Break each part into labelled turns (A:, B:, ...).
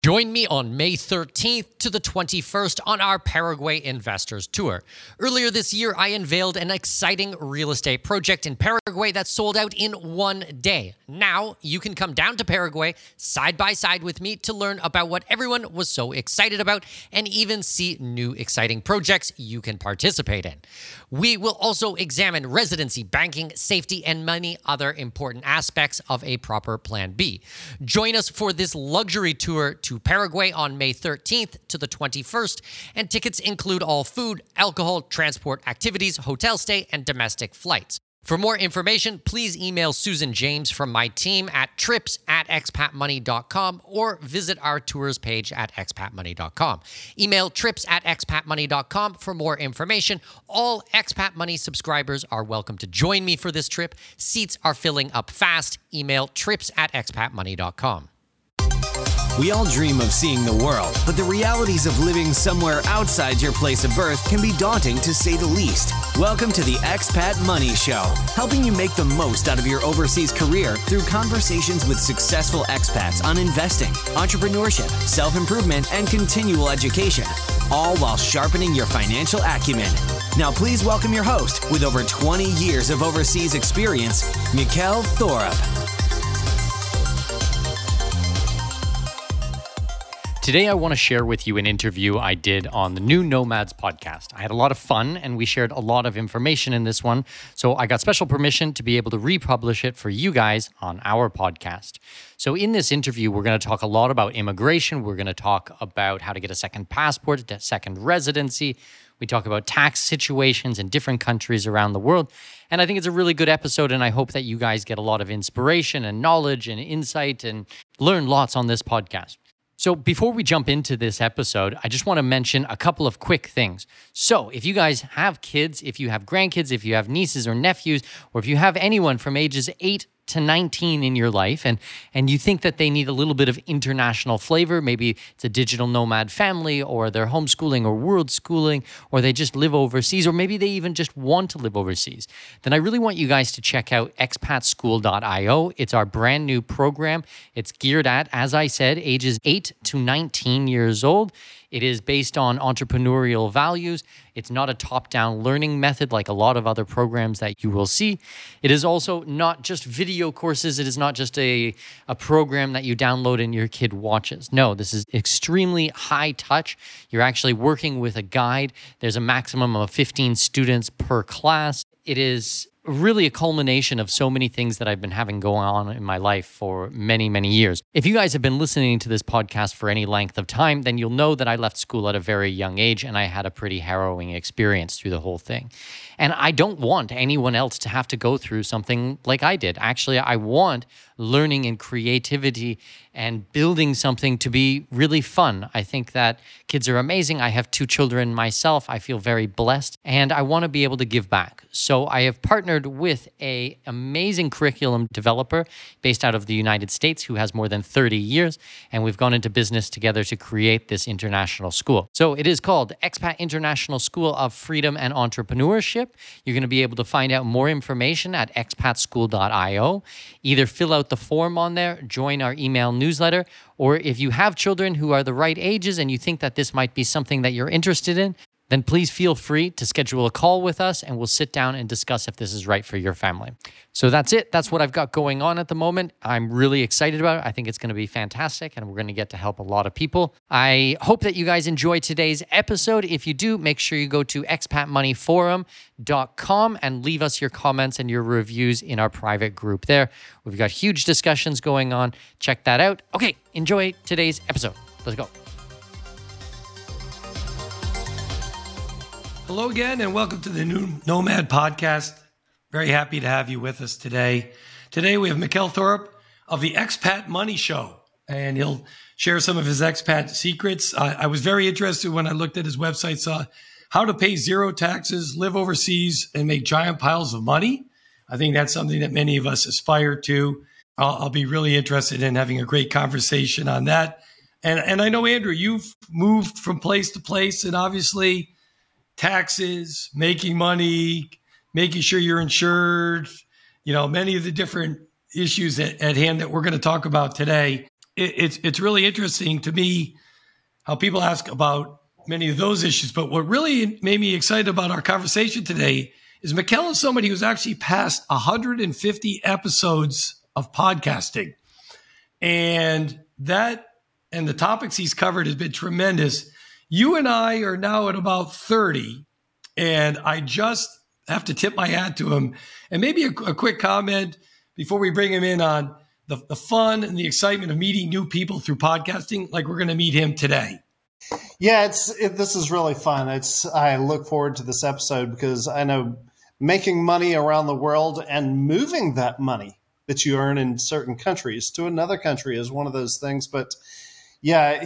A: Join me on May 13th to the 21st on our Paraguay Investors Tour. Earlier this year, I unveiled an exciting real estate project in Paraguay that sold out in one day. Now, you can come down to Paraguay side by side with me to learn about what everyone was so excited about and even see new exciting projects you can participate in. We will also examine residency, banking, safety, and many other important aspects of a proper Plan B. Join us for this luxury tour to Paraguay on May 13th to the 21st, and tickets include all food, alcohol, transport activities, hotel stay, and domestic flights. For more information, please email Susan James from my team at trips@expatmoney.com or visit our tours page at expatmoney.com. Email trips@expatmoney.com for more information. All Expat Money subscribers are welcome to join me for this trip. Seats are filling up fast. Email trips@expatmoney.com.
B: We all dream of seeing the world, but the realities of living somewhere outside your place of birth can be daunting to say the least. Welcome to the Expat Money Show, helping you make the most out of your overseas career through conversations with successful expats on investing, entrepreneurship, self-improvement, and continual education, all while sharpening your financial acumen. Now please welcome your host with over 20 years of overseas experience, Mikkel Thorup.
A: Today, I want to share with you an interview I did on the New Nomads podcast. I had a lot of fun and we shared a lot of information in this one. So I got special permission to be able to republish it for you guys on our podcast. So in this interview, we're going to talk a lot about immigration. We're going to talk about how to get a second passport, a second residency. We talk about tax situations in different countries around the world. And I think it's a really good episode. And I hope that you guys get a lot of inspiration and knowledge and insight and learn lots on this podcast. So before we jump into this episode, I just want to mention a couple of quick things. So if you guys have kids, if you have grandkids, if you have nieces or nephews, or if you have anyone from ages 8 to 19 in your life and you think that they need a little bit of international flavor, maybe it's a digital nomad family or they're homeschooling or world schooling, or they just live overseas, or maybe they even just want to live overseas, then I really want you guys to check out expatschool.io. It's our brand new program. It's geared at, as I said, ages 8 to 19 years old. It is based on entrepreneurial values. It's not a top-down learning method like a lot of other programs that you will see. It is also not just video courses. It is not just a program that you download and your kid watches. No, this is extremely high touch. You're actually working with a guide. There's a maximum of 15 students per class. It is really a culmination of so many things that I've been having going on in my life for many, many years. If you guys have been listening to this podcast for any length of time, then you'll know that I left school at a very young age and I had a pretty harrowing experience through the whole thing. And I don't want anyone else to have to go through something like I did. Actually, I want learning and creativity and building something to be really fun. I think that kids are amazing. I have 2 children myself. I feel very blessed and I want to be able to give back. So I have partnered with an amazing curriculum developer based out of the United States who has more than 30 years, and we've gone into business together to create this international school. So it is called Expat International School of Freedom and Entrepreneurship. You're going to be able to find out more information at expatschool.io. Either fill out the form on there, join our email newsletter, or if you have children who are the right ages and you think that this might be something that you're interested in, then please feel free to schedule a call with us and we'll sit down and discuss if this is right for your family. So that's it. That's what I've got going on at the moment. I'm really excited about it. I think it's going to be fantastic and we're going to get to help a lot of people. I hope that you guys enjoy today's episode. If you do, make sure you go to expatmoneyforum.com and leave us your comments and your reviews in our private group there. We've got huge discussions going on. Check that out. Okay, enjoy today's episode. Let's go.
C: Hello again, and welcome to the New Nomad podcast. Very happy to have you with us today. Today we have Mikkel Thorup of the Expat Money Show, and he'll share some of his expat secrets. I was very interested when I looked at his website, saw how to pay zero taxes, live overseas, and make giant piles of money. I think that's something that many of us aspire to. I'll be really interested in having a great conversation on that. And I know, Andrew, you've moved from place to place, and obviously taxes, making money, making sure you're insured, many of the different issues at hand that we're going to talk about today. it's really interesting to me how people ask about many of those issues. But what really made me excited about our conversation today is Mikkel is somebody who's actually passed 150 episodes of podcasting. And the topics he's covered has been tremendous. You and I are now at about 30, and I just have to tip my hat to him. And maybe a quick comment before we bring him in on the fun and the excitement of meeting new people through podcasting, like we're going to meet him today.
D: Yeah, this is really fun. I look forward to this episode because I know making money around the world and moving that money that you earn in certain countries to another country is one of those things. But yeah,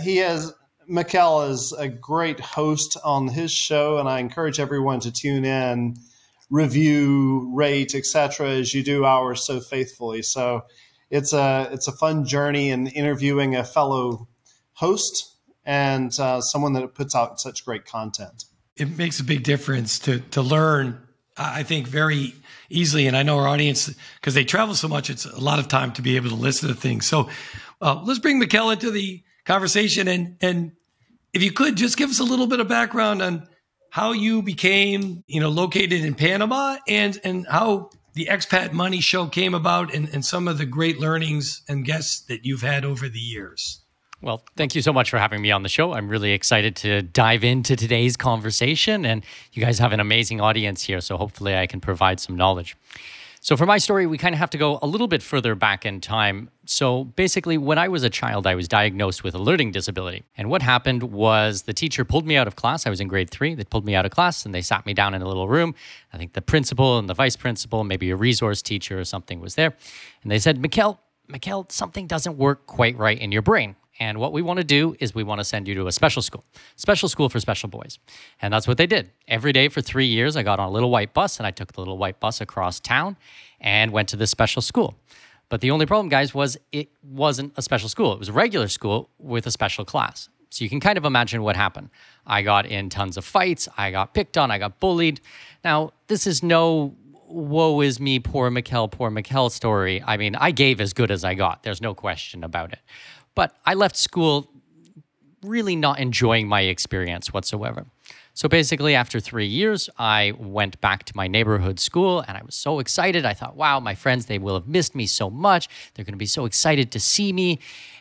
D: Mikkel is a great host on his show, and I encourage everyone to tune in, review, rate, etc., as you do ours so faithfully. So it's a fun journey in interviewing a fellow host and someone that puts out such great content.
C: It makes a big difference to learn, I think, very easily. And I know our audience, because they travel so much, it's a lot of time to be able to listen to things. So let's bring Mikkel into the conversation. And if you could, just give us a little bit of background on how you became, located in Panama and how the Expat Money Show came about and some of the great learnings and guests that you've had over the years.
A: Well, thank you so much for having me on the show. I'm really excited to dive into today's conversation, and you guys have an amazing audience here, so hopefully I can provide some knowledge. So for my story, we kind of have to go a little bit further back in time. So basically, when I was a child, I was diagnosed with a learning disability. And what happened was the teacher pulled me out of class. I was in grade 3. They pulled me out of class and they sat me down in a little room. I think the principal and the vice principal, maybe a resource teacher or something was there. And they said, Mikkel, something doesn't work quite right in your brain. And what we want to do is we want to send you to a special school for special boys. And that's what they did. Every day for 3 years, I got on a little white bus and I took the little white bus across town and went to this special school. But the only problem, guys, was it wasn't a special school. It was a regular school with a special class. So you can kind of imagine what happened. I got in tons of fights. I got picked on. I got bullied. Now, this is no woe is me, poor Mikkel story. I mean, I gave as good as I got. There's no question about it. But I left school really not enjoying my experience whatsoever. So basically, after 3 years, I went back to my neighborhood school, and I was so excited. I thought, wow, my friends, they will have missed me so much. They're going to be so excited to see me.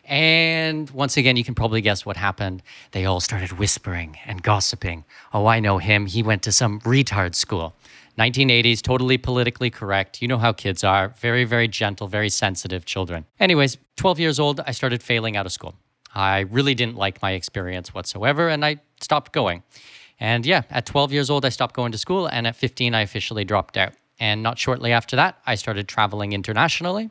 A: And once again, you can probably guess what happened. They all started whispering and gossiping. Oh, I know him. He went to some retard school. 1980s, totally politically correct. You know how kids are. Very, very gentle, very sensitive children. Anyways, 12 years old, I started failing out of school. I really didn't like my experience whatsoever, and I stopped going. And yeah, at 12 years old, I stopped going to school, and at 15, I officially dropped out. And not shortly after that, I started traveling internationally.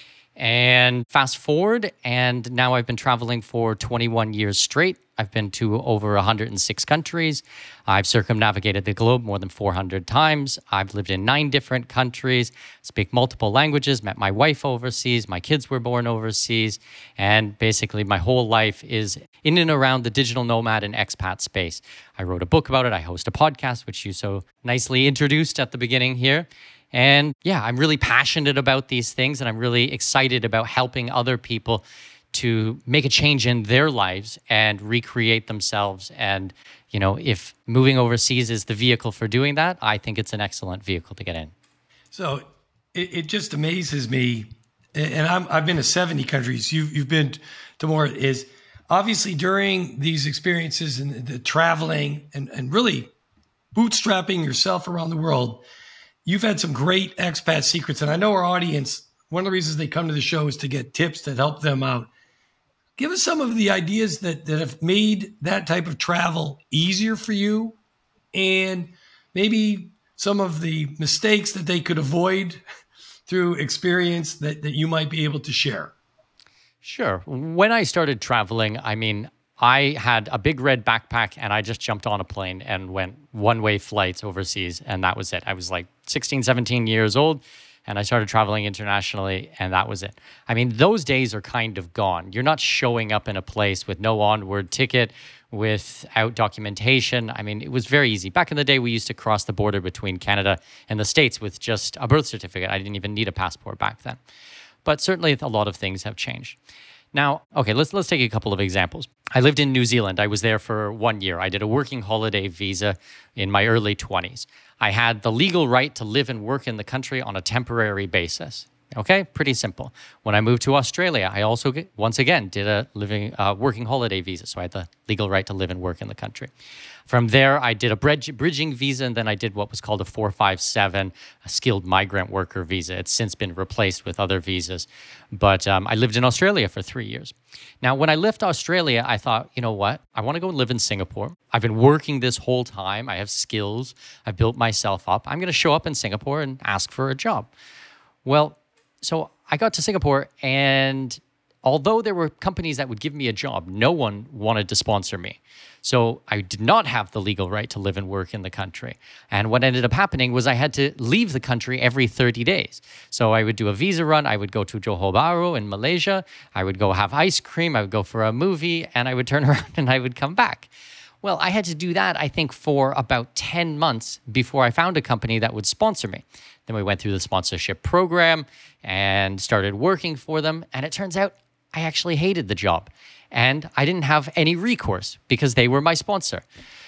A: And fast forward, and now I've been traveling for 21 years straight. I've been to over 106 countries. I've circumnavigated the globe more than 400 times. I've lived in 9 different countries, speak multiple languages, met my wife overseas. My kids were born overseas. And basically, my whole life is in and around the digital nomad and expat space. I wrote a book about it. I host a podcast, which you so nicely introduced at the beginning here. And yeah, I'm really passionate about these things, and I'm really excited about helping other people to make a change in their lives and recreate themselves. And, if moving overseas is the vehicle for doing that, I think it's an excellent vehicle to get in.
C: So it just amazes me. And I've been to 70 countries. You've been to more. Is obviously during these experiences and the traveling and really bootstrapping yourself around the world, you've had some great expat secrets. And I know our audience, one of the reasons they come to the show is to get tips that help them out. Give us some of the ideas that have made that type of travel easier for you, and maybe some of the mistakes that they could avoid through experience that you might be able to share.
A: Sure. When I started traveling, I had a big red backpack and I just jumped on a plane and went one-way flights overseas, and that was it. I was like 16, 17 years old. And I started traveling internationally, and that was it. Those days are kind of gone. You're not showing up in a place with no onward ticket, without documentation. It was very easy. Back in the day, we used to cross the border between Canada and the States with just a birth certificate. I didn't even need a passport back then. But certainly a lot of things have changed. Now, okay, let's take a couple of examples. I lived in New Zealand. I was there for 1 year. I did a working holiday visa in my early 20s. I had the legal right to live and work in the country on a temporary basis. Okay, pretty simple. When I moved to Australia, I also, once again, did a working holiday visa. So I had the legal right to live and work in the country. From there, I did a bridging visa, and then I did what was called a 457, a skilled migrant worker visa. It's since been replaced with other visas. But I lived in Australia for 3 years. Now, when I left Australia, I thought, you know what? I want to go and live in Singapore. I've been working this whole time. I have skills. I've built myself up. I'm going to show up in Singapore and ask for a job. Well, so I got to Singapore, and although there were companies that would give me a job, no one wanted to sponsor me. So I did not have the legal right to live and work in the country. And what ended up happening was I had to leave the country every 30 days. So I would do a visa run. I would go to Johor Bahru in Malaysia. I would go have ice cream. I would go for a movie, and I would turn around and I would come back. Well, I had to do that, I think, for about 10 months before I found a company that would sponsor me. Then we went through the sponsorship program and started working for them. And it turns out I actually hated the job. And I didn't have any recourse because they were my sponsor.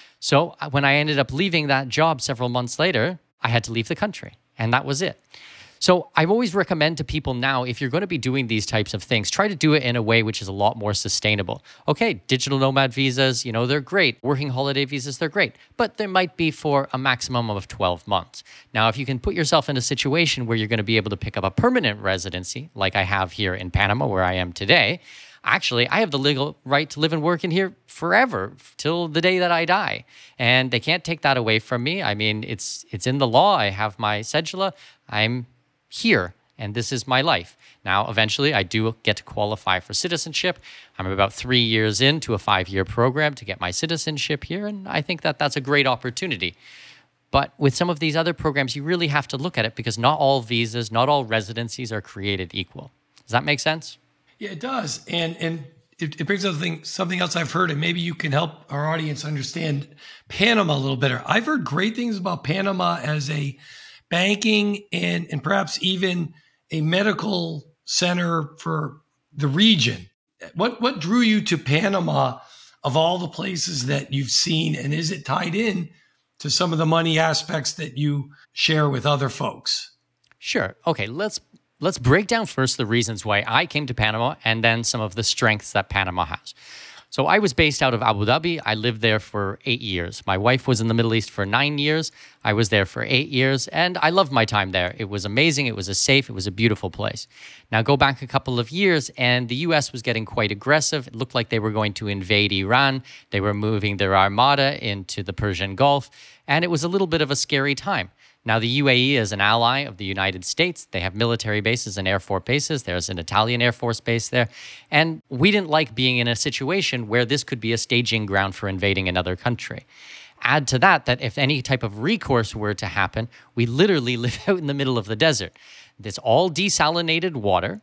A: So when I ended up leaving that job several months later, I had to leave the country. And that was it. So I always recommend to people now, if you're going to be doing these types of things, try to do it in a way which is a lot more sustainable. Okay, digital nomad visas, they're great. Working holiday visas, they're great. But they might be for a maximum of 12 months. Now, if you can put yourself in a situation where you're going to be able to pick up a permanent residency, like I have here in Panama, where I am today, actually, I have the legal right to live and work in here forever, till the day that I die. And they can't take that away from me. I mean, it's in the law. I have my cedula. I'm here, and this is my life. Now, eventually, I do get to qualify for citizenship. I'm about 3 years into a 5-year program to get my citizenship here, and I think that that's a great opportunity. But with some of these other programs, you really have to look at it because not all visas, not all residencies are created equal. Does that make sense?
C: Yeah, it does. And it brings up something else I've heard, and maybe you can help our audience understand Panama a little better. I've heard great things about Panama as a banking and perhaps even a medical center for the region. What drew you to Panama of all the places that you've seen, and is it tied in to some of the money aspects that you share with other folks?
A: Sure. Okay, let's break down first the reasons why I came to Panama and then some of the strengths that Panama has. So I was based out of Abu Dhabi. I lived there for 8 years. My wife was in the Middle East for 9 years. I was there for 8 years, and I loved my time there. It was amazing. It was it was a beautiful place. Now go back a couple of years, and the U.S. was getting quite aggressive. It looked like they were going to invade Iran. They were moving their armada into the Persian Gulf, and it was a little bit of a scary time. Now, the UAE is an ally of the United States. They have military bases and air force bases. There's an Italian Air Force base there. And we didn't like being in a situation where this could be a staging ground for invading another country. Add to that if any type of recourse were to happen, we literally live out in the middle of the desert. It's all desalinated water.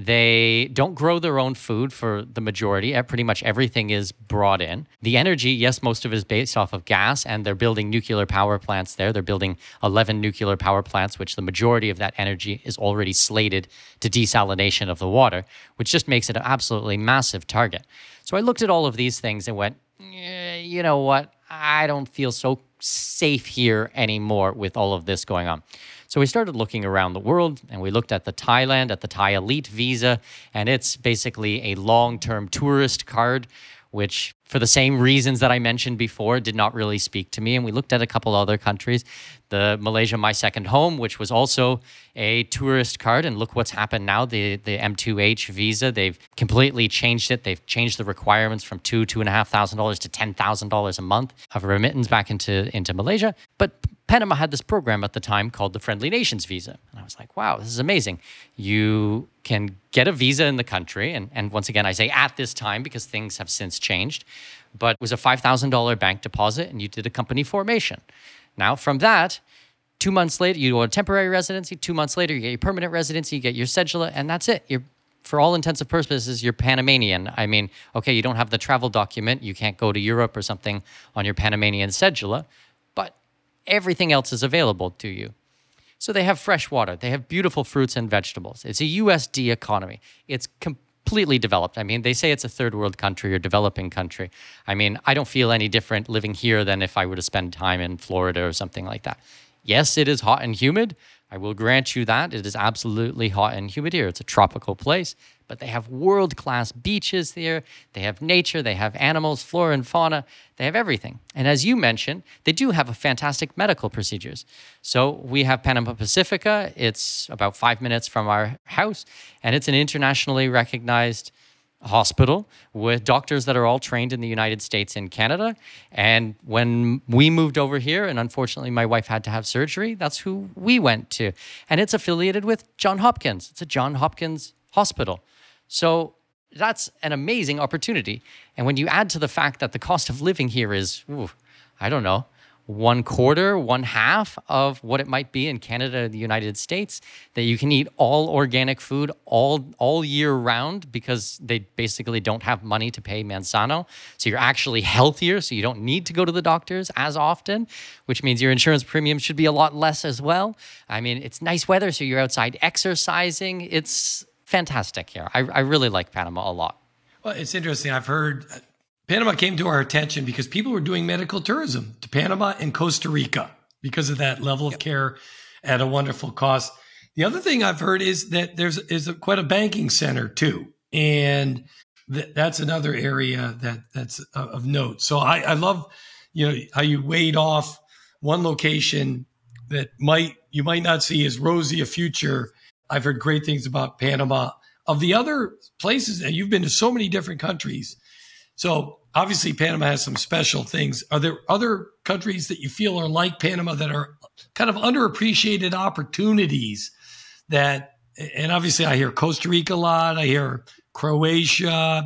A: They don't grow their own food for the majority. Pretty much everything is brought in. The energy, yes, most of it is based off of gas, and they're building nuclear power plants there. They're building 11 nuclear power plants, which the majority of that energy is already slated to desalination of the water, which just makes it an absolutely massive target. So I looked at all of these things and went, you know what? I don't feel so safe here anymore with all of this going on. So we started looking around the world, and we looked at the Thai Elite visa, and it's basically a long-term tourist card, which for the same reasons that I mentioned before did not really speak to me. And we looked at a couple other countries, the Malaysia My Second Home, which was also a tourist card. And look what's happened now, the M2H visa. They've completely changed it. They've changed the requirements from $2,500 to $10,000 a month of remittance back into Malaysia. But Panama had this program at the time called the Friendly Nations visa. And I was like, wow, this is amazing. You can get a visa in the country. And once again, I say at this time because things have since changed. But it was a $5,000 bank deposit, and you did a company formation. Now, from that, 2 months later, you go to temporary residency. 2 months later, you get your permanent residency, you get your cedula, and that's it. For all intents and purposes, you're Panamanian. I mean, okay, you don't have the travel document. You can't go to Europe or something on your Panamanian cedula, but everything else is available to you. So they have fresh water. They have beautiful fruits and vegetables. It's a USD economy. It's completely developed. I mean, they say it's a third world country or developing country. I mean, I don't feel any different living here than if I were to spend time in Florida or something like that. Yes, it is hot and humid. I will grant you that. It is absolutely hot and humid here. It's a tropical place, but they have world-class beaches here. They have nature. They have animals, flora and fauna. They have everything. And as you mentioned, they do have a fantastic medical procedures. So we have Panama Pacifica. It's about 5 minutes from our house, and it's an internationally recognized hospital with doctors that are all trained in the United States and Canada. And when we moved over here, and unfortunately my wife had to have surgery, that's who we went to. And it's affiliated with Johns Hopkins. It's a Johns Hopkins hospital. So that's an amazing opportunity. And when you add to the fact that the cost of living here is, I don't know, 1/4, 1/2 of what it might be in Canada or the United States, that you can eat all organic food all year round because they basically don't have money to pay Mansano. So you're actually healthier, so you don't need to go to the doctors as often, which means your insurance premium should be a lot less as well. I mean, it's nice weather, so you're outside exercising. It's fantastic here. I really like Panama a lot.
C: Well, it's interesting. I've heard Panama came to our attention because people were doing medical tourism to Panama and Costa Rica because of that level of care at a wonderful cost. The other thing I've heard is that there's quite a banking center too, and that's another area that's of note. So I love how you weighed off one location that you might not see as rosy a future. I've heard great things about Panama. Of the other places, and you've been to so many different countries, so obviously Panama has some special things. Are there other countries that you feel are like Panama that are kind of underappreciated opportunities and obviously I hear Costa Rica a lot. I hear Croatia,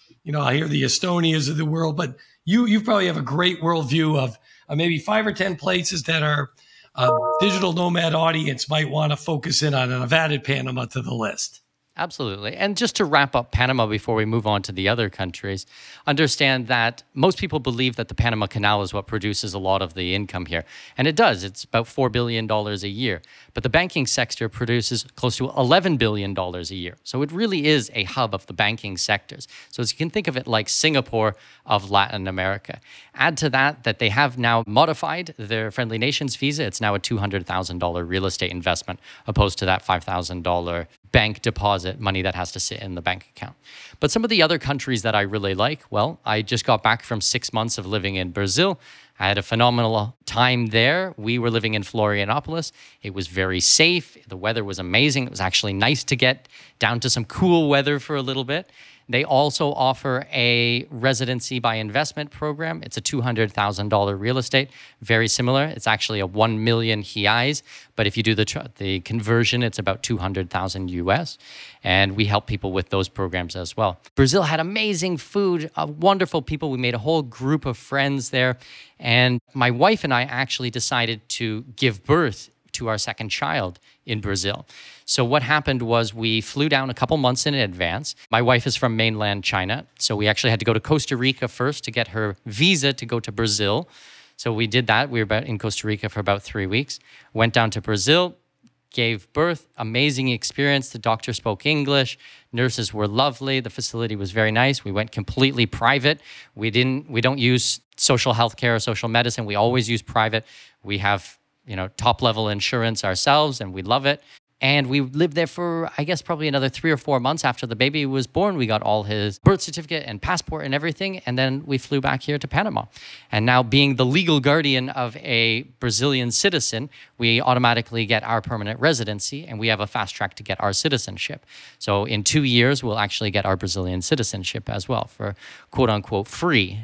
C: I hear the Estonias of the world, but you probably have a great worldview of maybe 5 or 10 places that our digital nomad audience might want to focus in on, and I've added Panama to the list.
A: Absolutely. And just to wrap up Panama before we move on to the other countries, understand that most people believe that the Panama Canal is what produces a lot of the income here. And it does. It's about $4 billion a year. But the banking sector produces close to $11 billion a year. So it really is a hub of the banking sectors. So as you can think of it like Singapore of Latin America. Add to that they have now modified their Friendly Nations visa. It's now a $200,000 real estate investment opposed to that $5,000 bank deposit money that has to sit in the bank account. But some of the other countries that I really like, well, I just got back from 6 months of living in Brazil. I had a phenomenal time there. We were living in Florianopolis. It was very safe. The weather was amazing. It was actually nice to get down to some cool weather for a little bit. They also offer a residency by investment program. It's a $200,000 real estate, very similar. It's actually a 1 million reais, but if you do the conversion, it's about 200,000 US. And we help people with those programs as well. Brazil had amazing food, wonderful people. We made a whole group of friends there. And my wife and I actually decided to give birth to our second child in Brazil. So what happened was we flew down a couple months in advance. My wife is from mainland China, so we actually had to go to Costa Rica first to get her visa to go to Brazil. So we did that. We were in Costa Rica for about 3 weeks. Went down to Brazil, gave birth, amazing experience. The doctor spoke English. Nurses were lovely. The facility was very nice. We went completely private. We don't use social health care or social medicine. We always use private. We have top level insurance ourselves, and we love it. And we lived there for, I guess, probably another 3 or 4 months after the baby was born. We got all his birth certificate and passport and everything. And then we flew back here to Panama. And now being the legal guardian of a Brazilian citizen, we automatically get our permanent residency, and we have a fast track to get our citizenship. So in 2 years, we'll actually get our Brazilian citizenship as well for quote unquote free,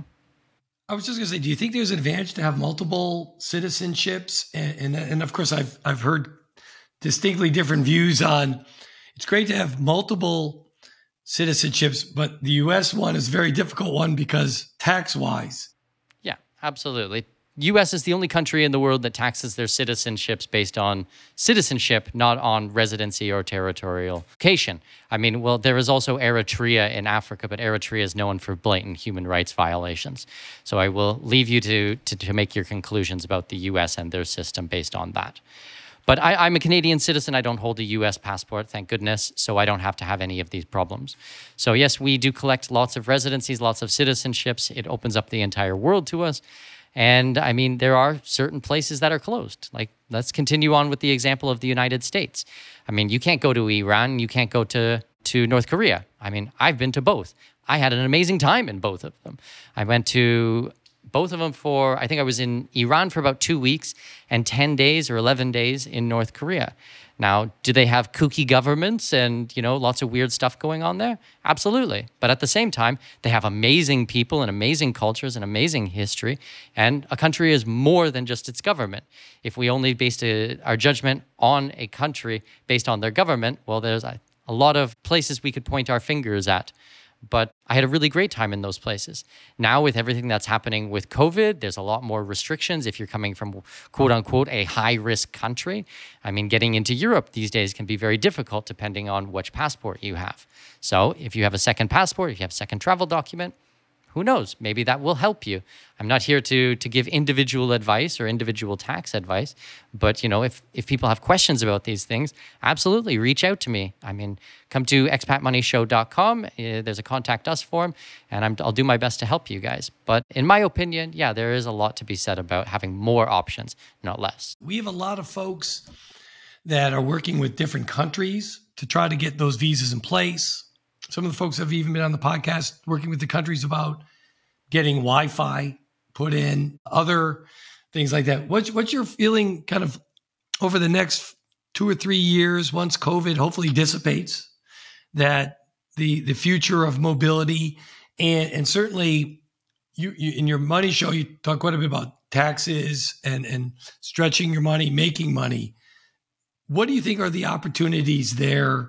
C: I was just going to say, do you think there's an advantage to have multiple citizenships? And of course, I've heard distinctly different views on it's great to have multiple citizenships, but the U.S. one is a very difficult one because tax-wise.
A: Yeah, absolutely. U.S. is the only country in the world that taxes their citizenships based on citizenship, not on residency or territorial location. I mean, well, there is also Eritrea in Africa, but Eritrea is known for blatant human rights violations. So I will leave you to make your conclusions about the U.S. and their system based on that. But I'm a Canadian citizen. I don't hold a U.S. passport, thank goodness, so I don't have to have any of these problems. So yes, we do collect lots of residencies, lots of citizenships. It opens up the entire world to us. And I mean, there are certain places that are closed. Like, let's continue on with the example of the United States. I mean, you can't go to Iran, you can't go to North Korea. I mean, I've been to both. I had an amazing time in both of them. I went to both of them I think I was in Iran for about 2 weeks and 10 days or 11 days in North Korea. Now, do they have kooky governments and, lots of weird stuff going on there? Absolutely. But at the same time, they have amazing people and amazing cultures and amazing history. And a country is more than just its government. If we only based our judgment on a country based on their government, well, there's a lot of places we could point our fingers at. But I had a really great time in those places. Now, with everything that's happening with COVID, there's a lot more restrictions if you're coming from, quote unquote, a high-risk country. I mean, getting into Europe these days can be very difficult depending on which passport you have. So if you have a second passport, if you have a second travel document, who knows? Maybe that will help you. I'm not here to give individual advice or individual tax advice, but if people have questions about these things, absolutely reach out to me. I mean, come to expatmoneyshow.com. There's a contact us form, and I'll do my best to help you guys. But in my opinion, yeah, there is a lot to be said about having more options, not less.
C: We have a lot of folks that are working with different countries to try to get those visas in place. Some of the folks have even been on the podcast working with the countries about getting Wi-Fi put in, other things like that. What's your feeling kind of over the next 2 or 3 years, once COVID hopefully dissipates, that the future of mobility and certainly you in your money show, you talk quite a bit about taxes and stretching your money, making money. What do you think are the opportunities there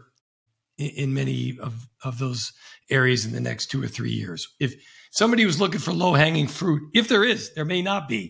C: in many of those areas in the next 2 or 3 years? If somebody was looking for low-hanging fruit, if there may not be,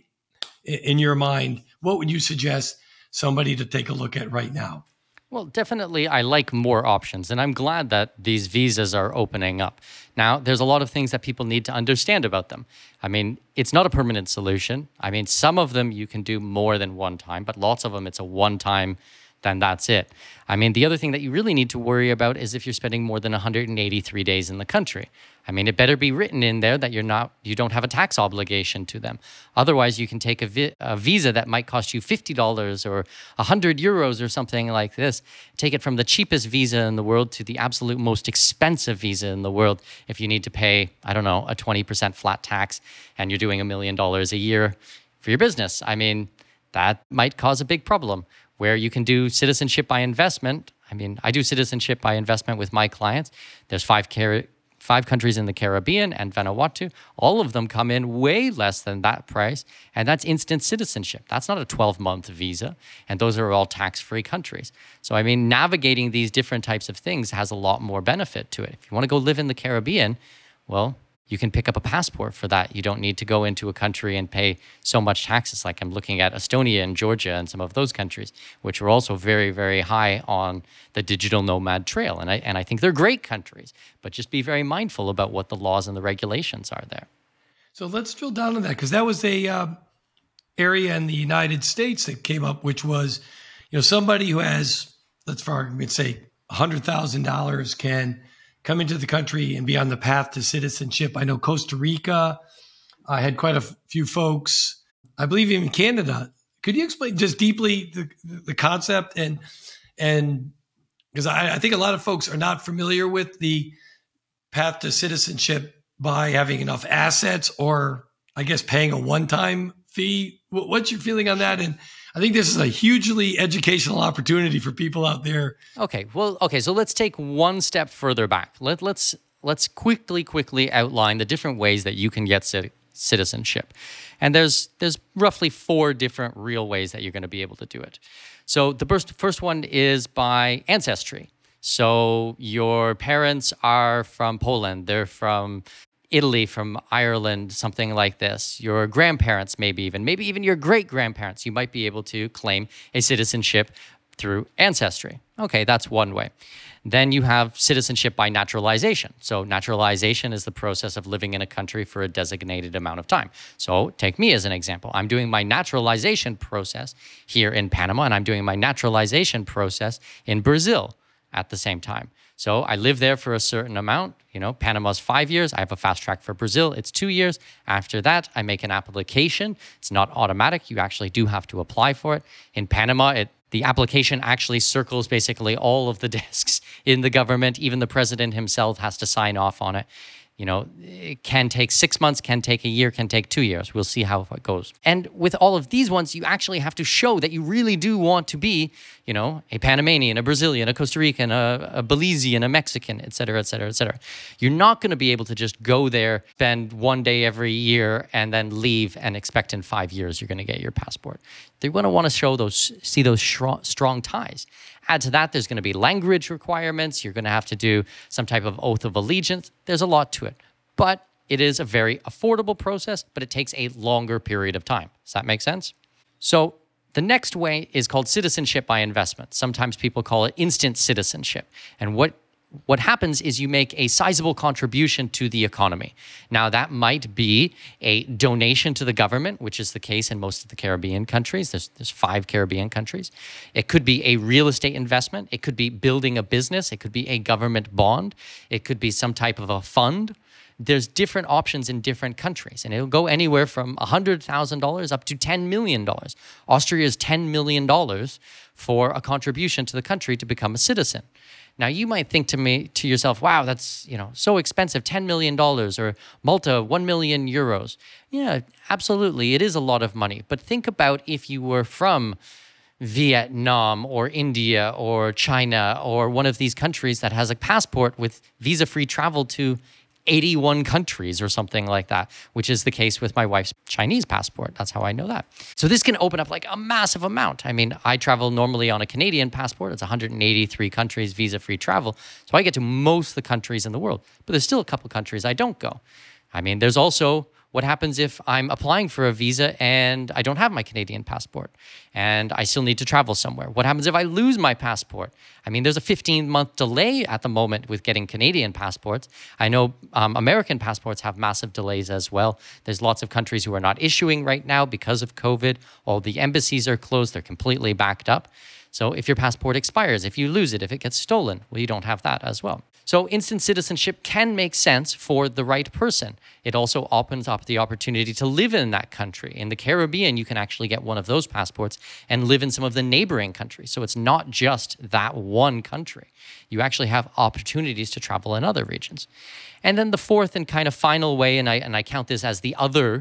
C: in your mind, what would you suggest somebody to take a look at right now?
A: Well, definitely, I like more options, and I'm glad that these visas are opening up. Now, there's a lot of things that people need to understand about them. I mean, it's not a permanent solution. I mean, some of them you can do more than one time, but lots of them, it's a one-time, then that's it. I mean, the other thing that you really need to worry about is if you're spending more than 183 days in the country. I mean, it better be written in there that you don't have a tax obligation to them. Otherwise, you can take a visa that might cost you $50 or 100 euros or something like this. Take it from the cheapest visa in the world to the absolute most expensive visa in the world if you need to pay, I don't know, a 20% flat tax and you're doing $1 million a year for your business. I mean, that might cause a big problem. Where you can do citizenship by investment. I mean, I do citizenship by investment with my clients. There's five countries in the Caribbean and Vanuatu. All of them come in way less than that price, and that's instant citizenship. That's not a 12-month visa, and those are all tax-free countries. So, I mean, navigating these different types of things has a lot more benefit to it. If you want to go live in the Caribbean, well, you can pick up a passport for that. You don't need to go into a country and pay so much taxes. Like I'm looking at Estonia and Georgia and some of those countries, which are also very, very high on the digital nomad trail. And I think they're great countries, but just be very mindful about what the laws and the regulations are there.
C: So let's drill down on that, because that was a area in the United States that came up, which was, somebody who has, let's for argument's sake, $100,000 can come into the country and be on the path to citizenship. I know Costa Rica, I had quite a few folks, I believe even Canada. Could you explain just deeply the concept? And because I think a lot of folks are not familiar with the path to citizenship by having enough assets or, I guess, paying a one-time fee. What's your feeling on that? And I think this is a hugely educational opportunity for people out there.
A: Okay, so let's take one step further back. Let's quickly outline the different ways that you can get citizenship. And there's roughly 4 different real ways that you're going to be able to do it. So the first one is by ancestry. So your parents are from Poland, they're from Italy, from Ireland, something like this. Your grandparents, maybe even your great-grandparents, you might be able to claim a citizenship through ancestry. Okay, that's one way. Then you have citizenship by naturalization. So naturalization is the process of living in a country for a designated amount of time. So take me as an example. I'm doing my naturalization process here in Panama, and I'm doing my naturalization process in Brazil at the same time. So I live there for a certain amount. Panama's 5 years. I have a fast track for Brazil. It's 2 years. After that, I make an application. It's not automatic. You actually do have to apply for it. In Panama, the application actually circles basically all of the desks in the government. Even the president himself has to sign off on it. It can take 6 months, can take a year, can take 2 years. We'll see how it goes. And with all of these ones, you actually have to show that you really do want to be, a Panamanian, a Brazilian, a Costa Rican, a Belizean, a Mexican, et cetera, et cetera, et cetera. You're not going to be able to just go there, spend 1 day every year, and then leave and expect in 5 years you're going to get your passport. They're going to want to see those strong ties. Add to that, there's going to be language requirements. You're going to have to do some type of oath of allegiance. There's a lot to it. But it is a very affordable process, but it takes a longer period of time. Does that make sense? So the next way is called citizenship by investment. Sometimes people call it instant citizenship. And what happens is you make a sizable contribution to the economy. Now, that might be a donation to the government, which is the case in most of the Caribbean countries. There's 5 Caribbean countries. It could be a real estate investment. It could be building a business. It could be a government bond. It could be some type of a fund. There's different options in different countries, and it'll go anywhere from $100,000 up to $10 million. Austria is $10 million for a contribution to the country to become a citizen. Now, you might think to yourself, wow, that's so expensive, $10 million, or Malta, 1 million euros. Yeah, absolutely. It is a lot of money. But think about if you were from Vietnam or India or China or one of these countries that has a passport with visa-free travel to 81 countries or something like that, which is the case with my wife's Chinese passport. That's how I know that. So this can open up like a massive amount. I mean, I travel normally on a Canadian passport. It's 183 countries, visa-free travel. So I get to most of the countries in the world, but there's still a couple countries I don't go. I mean, there's also what happens if I'm applying for a visa and I don't have my Canadian passport and I still need to travel somewhere? What happens if I lose my passport? I mean, there's a 15-month delay at the moment with getting Canadian passports. I know American passports have massive delays as well. There's lots of countries who are not issuing right now because of COVID. All the embassies are closed. They're completely backed up. So if your passport expires, if you lose it, if it gets stolen, well, you don't have that as well. So instant citizenship can make sense for the right person. It also opens up the opportunity to live in that country. In the Caribbean, you can actually get one of those passports and live in some of the neighboring countries. So it's not just that one country. You actually have opportunities to travel in other regions. And then the fourth and kind of final way, and I count this as the other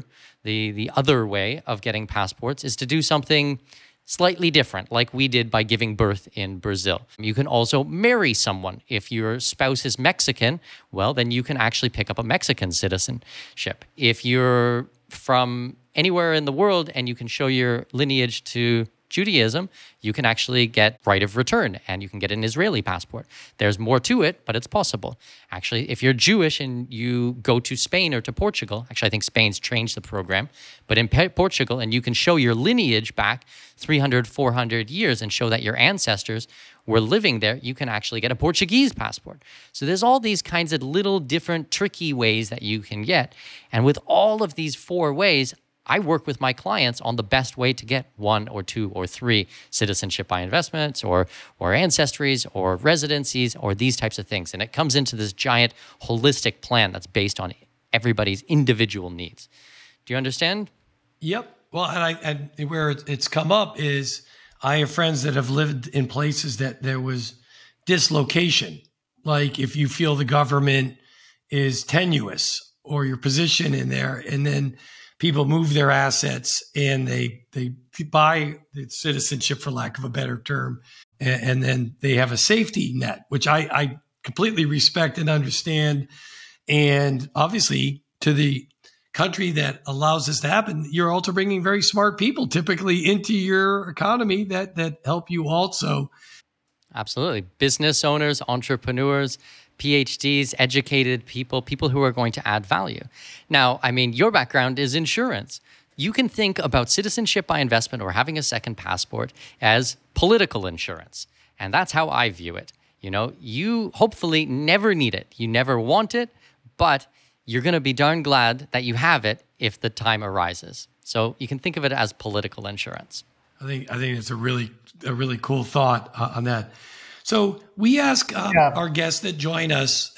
A: way of getting passports, is to do something slightly different, like we did by giving birth in Brazil. You can also marry someone. If your spouse is Mexican, well, then you can actually pick up a Mexican citizenship. If you're from anywhere in the world and you can show your lineage to Judaism, you can actually get right of return and you can get an Israeli passport. There's more to it, but it's possible. Actually, if you're Jewish and you go to Spain or to Portugal, actually I think Spain's changed the program, but in Portugal, and you can show your lineage back 300, 400 years and show that your ancestors were living there, you can actually get a Portuguese passport. So there's all these kinds of little different tricky ways that you can get. And with all of these 4 ways, I work with my clients on the best way to get 1 or 2 or 3 citizenship by investments or ancestries or residencies or these types of things. And it comes into this giant holistic plan that's based on everybody's individual needs. Do you understand?
C: Yep. Well, and where it's come up is I have friends that have lived in places that there was dislocation. Like if you feel the government is tenuous or your position in there, and then people move their assets and they buy the citizenship, for lack of a better term, and then they have a safety net, which I completely respect and understand. And obviously, to the country that allows this to happen, you're also bringing very smart people typically into your economy that help you also.
A: Absolutely. Business owners, entrepreneurs, PhDs, educated people who are going to add value. Now, I mean, your background is insurance. you can think about citizenship by investment or having a second passport as political insurance. And that's how I view it. You hopefully never need it. You never want it, but you're going to be darn glad that you have it if the time arises. So you can think of it as political insurance.
C: I think it's a really cool thought on that. So we ask our guests that join us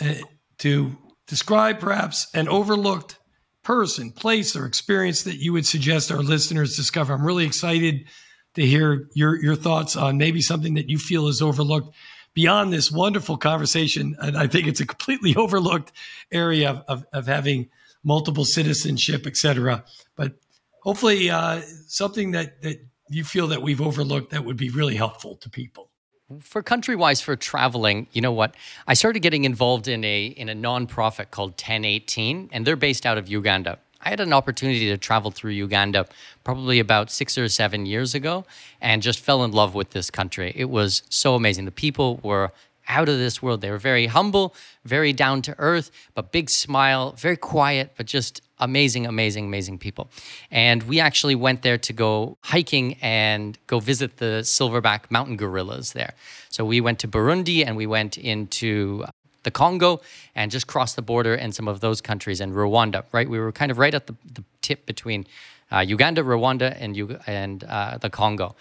C: to describe perhaps an overlooked person, place, or experience that you would suggest our listeners discover. I'm really excited to hear your thoughts on maybe something that you feel is overlooked beyond this wonderful conversation. And I think it's a completely overlooked area of having multiple citizenship, et cetera. But hopefully something that you feel that we've overlooked that would be really helpful to people.
A: For country-wise, for traveling, you know what? I started getting involved in a nonprofit called 1018, and they're based out of Uganda. I had an opportunity to travel through Uganda probably about 6 or 7 years ago and just fell in love with this country. It was so amazing. The people were out of this world. They were very humble, very down to earth, but big smile, very quiet, but just amazing, amazing, amazing people. And we actually went there to go hiking and go visit the silverback mountain gorillas there. So we went to Burundi and we went into the Congo and just crossed the border in some of those countries and Rwanda, right? We were kind of right at the tip between Uganda, Rwanda, and the Congo.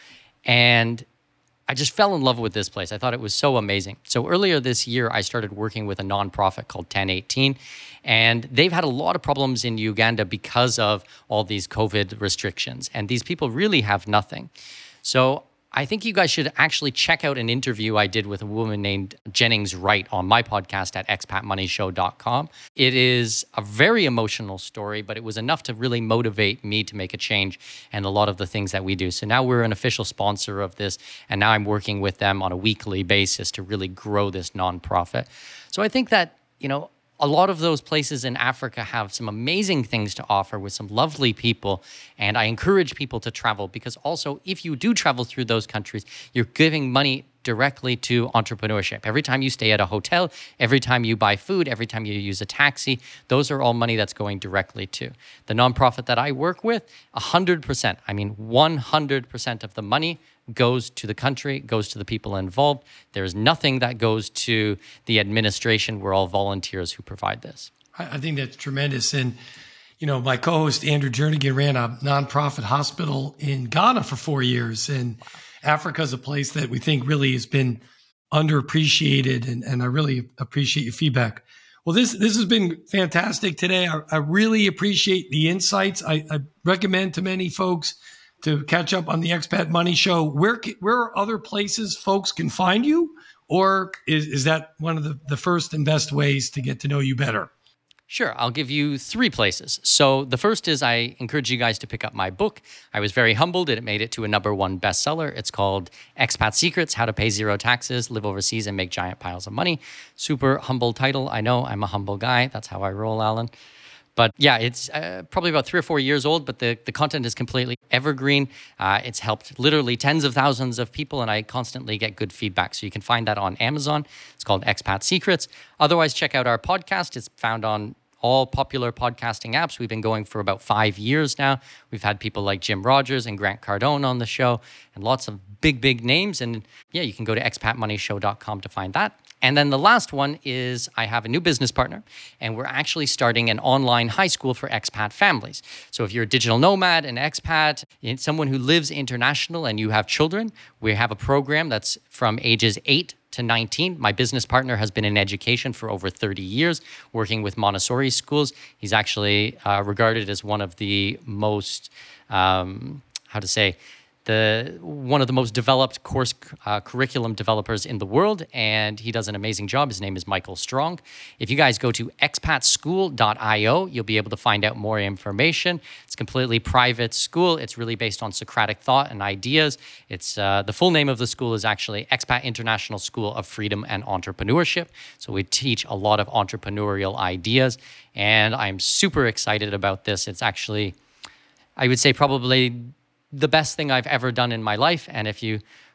A: And I just fell in love with this place. I thought it was so amazing. So earlier this year, I started working with a nonprofit called 1018, and they've had a lot of problems in Uganda because of all these COVID restrictions, and these people really have nothing. So I think you guys should actually check out an interview I did with a woman named Jennings Wright on my podcast at expatmoneyshow.com. It is a very emotional story, but it was enough to really motivate me to make a change and a lot of the things that we do. So now we're an official sponsor of this, and now I'm working with them on a weekly basis to really grow this nonprofit. So I think that, a lot of those places in Africa have some amazing things to offer with some lovely people. And I encourage people to travel because also if you do travel through those countries, you're giving money directly to entrepreneurship. Every time you stay at a hotel, every time you buy food, every time you use a taxi, those are all money that's going directly to the nonprofit that I work with. 100%, 100% of the money goes to the country, goes to the people involved. There's nothing that goes to the administration. We're all volunteers who provide this.
C: I think that's tremendous. And, my co-host Andrew Jernigan ran a nonprofit hospital in Ghana for 4 years. And Africa is a place that we think really has been underappreciated. And I really appreciate your feedback. Well, this has been fantastic today. I really appreciate the insights. I recommend to many folks to catch up on the Expat Money Show. Where are other places folks can find you? Or is that one of the first and best ways to get to know you better?
A: Sure. I'll give you 3 places. So the first is I encourage you guys to pick up my book. I was very humbled that it made it to a #1 bestseller. It's called Expat Secrets, How to Pay Zero Taxes, Live Overseas, and Make Giant Piles of Money. Super humble title. I know I'm a humble guy. That's how I roll, Alan. But yeah, it's probably about 3 or 4 years old, but the content is completely evergreen. It's helped literally tens of thousands of people, and I constantly get good feedback. So you can find that on Amazon. It's called Expat Secrets. Otherwise, check out our podcast. It's found on all popular podcasting apps. We've been going for about 5 years now. We've had people like Jim Rogers and Grant Cardone on the show and lots of big names. And yeah, you can go to expatmoneyshow.com to find that. And then the last one is I have a new business partner, and we're actually starting an online high school for expat families. So if you're a digital nomad, an expat, someone who lives international and you have children, we have a program that's from ages 8 to 19. My business partner has been in education for over 30 years, working with Montessori schools. He's actually regarded as one of the most, one of the most developed course curriculum developers in the world, and he does an amazing job. His name is Michael Strong. If you guys go to expatschool.io, you'll be able to find out more information. It's a completely private school. It's really based on Socratic thought and ideas. It's the full name of the school is actually Expat International School of Freedom and Entrepreneurship. So we teach a lot of entrepreneurial ideas, and I'm super excited about this. It's actually, I would say, probably the best thing I've ever done in my life. And if you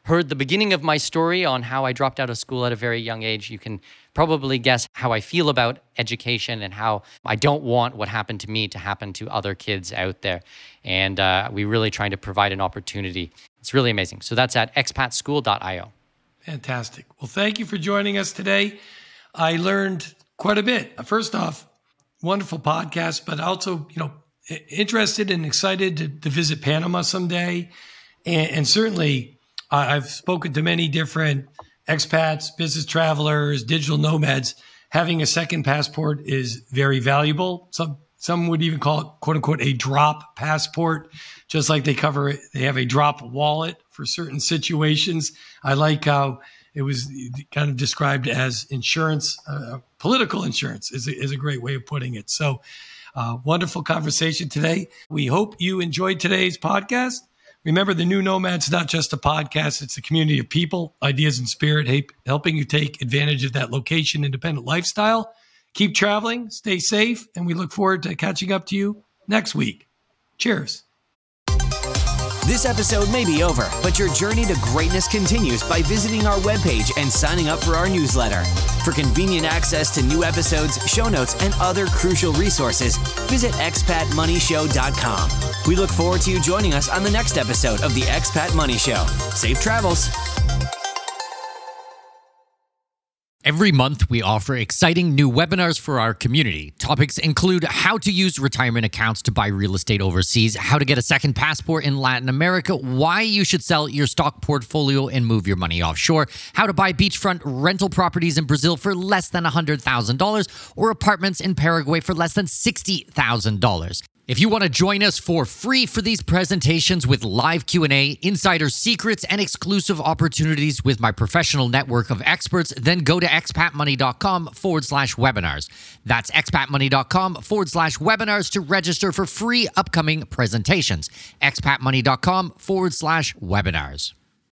A: heard the beginning of my story on how I dropped out of school at a very young age, you can probably guess how I feel about education and how I don't want what happened to me to happen to other kids out there. And we're really trying to provide an opportunity. It's really amazing. So that's at expatschool.io.
C: Fantastic. Well, thank you for joining us today. I learned quite a bit. First off, wonderful podcast, but also, interested and excited to visit Panama someday. And certainly, I've spoken to many different expats, business travelers, digital nomads. Having a second passport is very valuable. Some would even call it, quote unquote, a drop passport, just like they have a drop wallet for certain situations. I like how it was kind of described as insurance, political insurance is a great way of putting it. So wonderful conversation today. We hope you enjoyed today's podcast. Remember, The New Nomad's not just a podcast. It's a community of people, ideas, and spirit, helping you take advantage of that location-independent lifestyle. Keep traveling, stay safe, and we look forward to catching up to you next week. Cheers.
B: This episode may be over, but your journey to greatness continues by visiting our webpage and signing up for our newsletter. For convenient access to new episodes, show notes, and other crucial resources, visit expatmoneyshow.com. We look forward to you joining us on the next episode of the Expat Money Show. Safe travels.
A: Every month, we offer exciting new webinars for our community. Topics include how to use retirement accounts to buy real estate overseas, how to get a second passport in Latin America, why you should sell your stock portfolio and move your money offshore, how to buy beachfront rental properties in Brazil for less than $100,000, or apartments in Paraguay for less than $60,000. If you want to join us for free for these presentations with live Q&A, insider secrets, and exclusive opportunities with my professional network of experts, then go to expatmoney.com/webinars. That's expatmoney.com/webinars to register for free upcoming presentations. expatmoney.com/webinars.